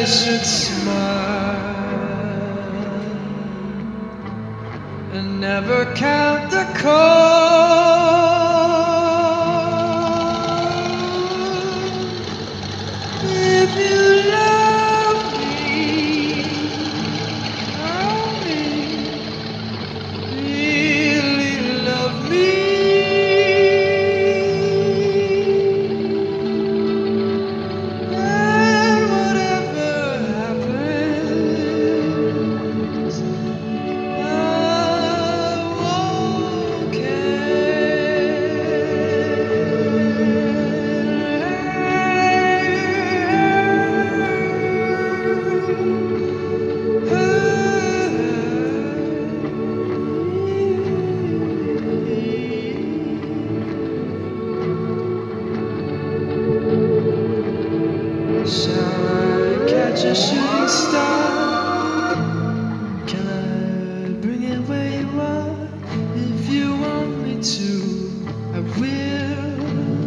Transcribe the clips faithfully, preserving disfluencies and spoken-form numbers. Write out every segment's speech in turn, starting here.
should smile and never count the cost. If you love me, only really love me, and whatever happens, I won't Shall I catch a shooting star? Can I bring it where you are? If you want me to, I will.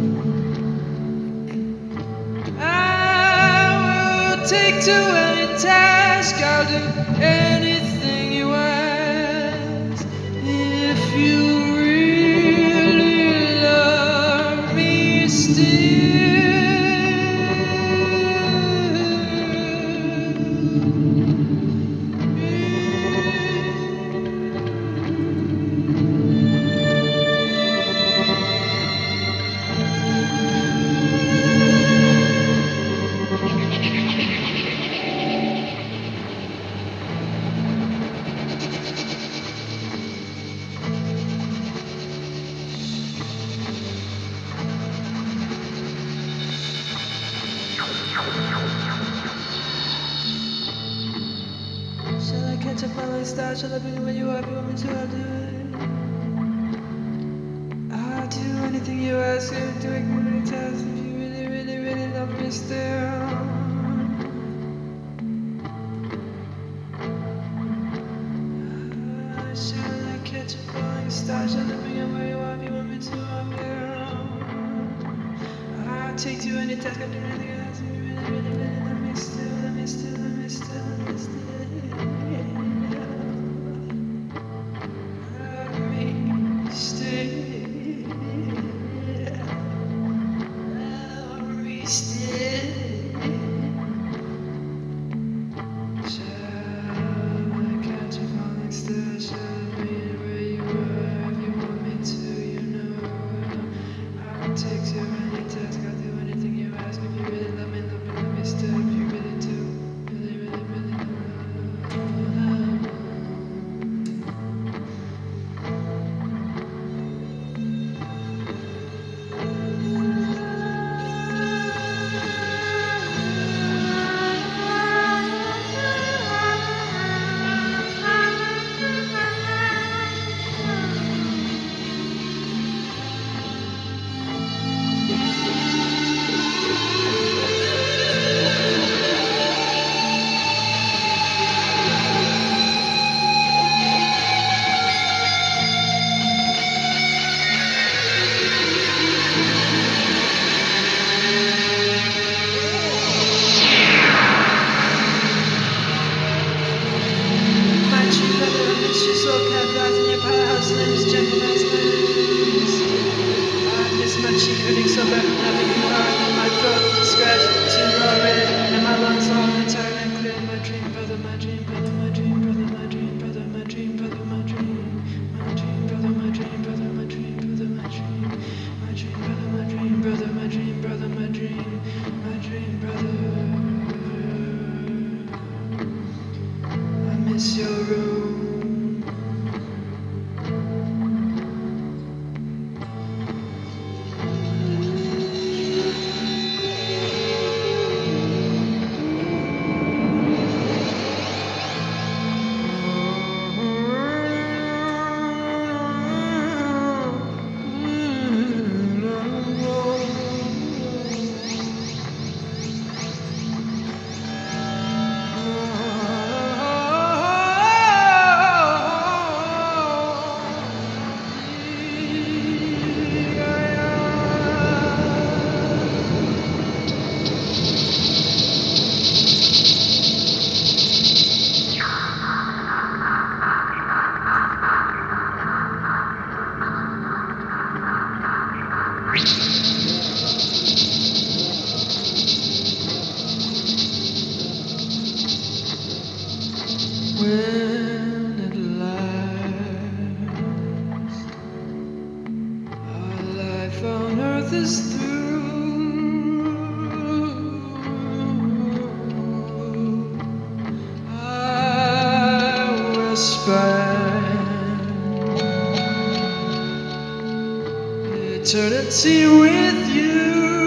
I will take to any task. I'll do anything you ask. If you really love me still. Shall I catch a falling star? Shall I bring it where you are? If you want me to, I'll do it. I'll do anything you ask. I'll do any task. If you really, really, really love me still. Ah, shall I catch a falling star? Shall I bring it where you are? If you want me to, I will. I'll take to any task. I'll do anything you ask. If you really, really, really love me still. Love me still. Love me still. Love me still. Take to any task, I'll do anything you ask. If you really love me, love me, love me still. If you really do, really, really, really love me. So bad, having you hard in my throat, scratch, too raw red, and my lungs all entire and clear. My dream brother, my dream brother, my dream brother, my dream brother, my dream brother, my dream, my dream brother, my dream brother, my dream brother, my dream, my dream brother, my dream brother, my dream brother, my dream, my dream brother. I miss your room. describe eternity with you.